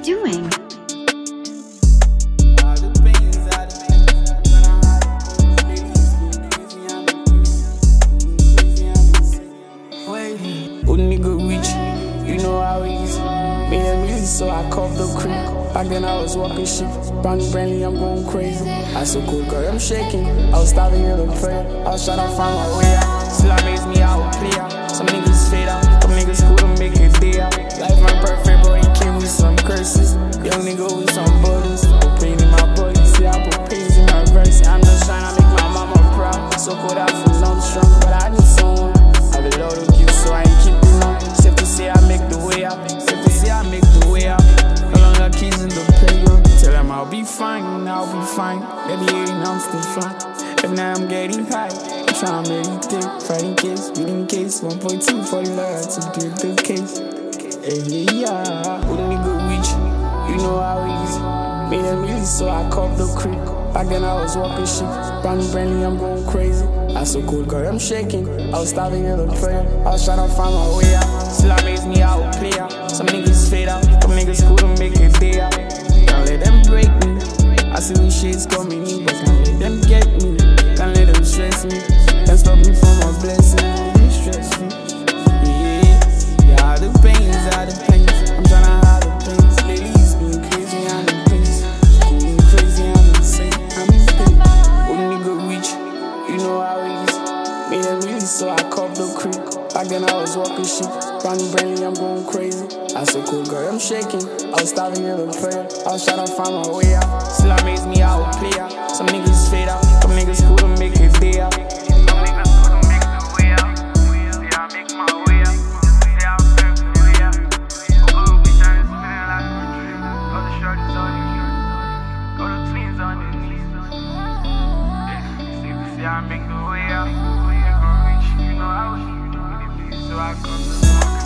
doing? Old nigga rich, you know how it is. Made a music, so I caught the creek. Back then I was walking shit. Brandy, I'm going crazy. I so cold, girl, I'm shaking. I was starving in the prayer. I was trying to find my way out. Still I makes me out a player. Some niggas fade out. Some niggas cool to make a day out. Life my perfect, but he came with some curses. Young nigga with some butters. Put pain in my body. See, I put pains in my verse. I'm just trying to make my mama proud. So cold, I feel strong, but I need someone. I have a lot of gifts, so I ain't keeping on. Safe to say I make the way out. Safe to say I make the way out. No longer keys in the playground. Tell them I'll be fine, I'll be fine. Baby, I'm still fine. Every night I'm getting high. I'm trying to meditate, fighting case, beating case. 1.2 for the lawyer to build the case. Hey, yeah, old nigga rich, you know how it is. Made a music, so I caught the creek. Back then I was walking shit. Brandy, I'm going crazy. I so cold, girl, I'm shaking. I was starving in the prayer. I was trying to find my way out. Still I makes me out a player. Some niggas fade out. Some niggas cool to make a day out. Can't let them break me. I see these shades coming in, but can't let them get me. Can't let them stress me. Can't stop me from my blessing. They stress me. Yeah, the pains, I'm trying to hide the pains. Lately it's been crazy, I'm in pains. Going crazy, I'm insane. I'm in pain. Old nigga rich, you know how it is. Made a music, so I caught the creek. Back then I was walking shit. Brandy, I'm going crazy. I so cold, girl, I'm shaking. I was starving in the prayer. I was trying to find my way out. Still I makes me out a player. Some niggas fade out. Some niggas cool to make a day out. Some niggas cool to make the way out. See, I make my way out. See, I make the way out. Oh, we trying to spin it like a trip. Got the shorties on it. Got the twins on it. See, I make the way out. You know how it is. So I come to